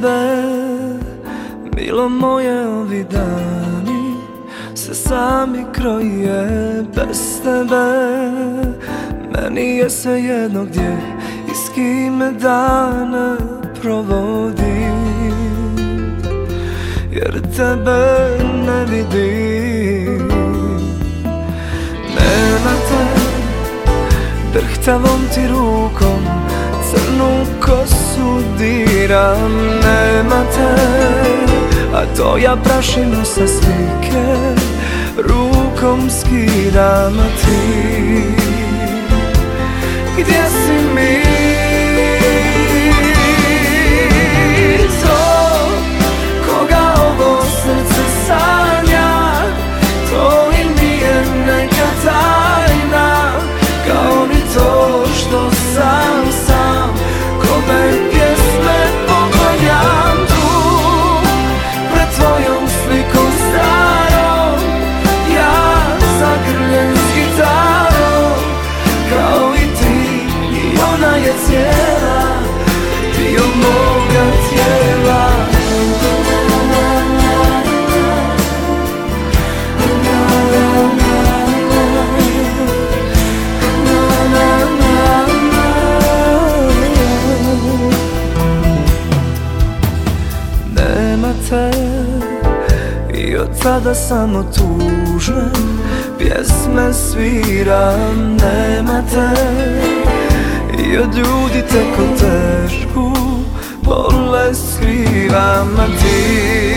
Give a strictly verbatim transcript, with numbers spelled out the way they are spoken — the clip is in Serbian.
tebe, milo moje, ovi dani se sami kroje bez tebe. Meni je svejedno gdje i s kime dane provodim, jer tebe ne vidim. Nema te, drhtavom ti rukom crnu kosu diram. Nema te, a to ja prašinu sa slike rukom skidam. A ti, gdje si mi? To, koga ovo srce sanja, to i nije neka tajna, kao ni to što sam sam, kome pjesme poklanjam tu, pred tvojom slikom starom, ja zagrljen s gitarom, kao i ti, i ona je cijela dio moga tijela. Nema te, i od tada samo tužne pjesme sviram. Nema te, i od ljudi teko tešku bolest skrivam. A ti,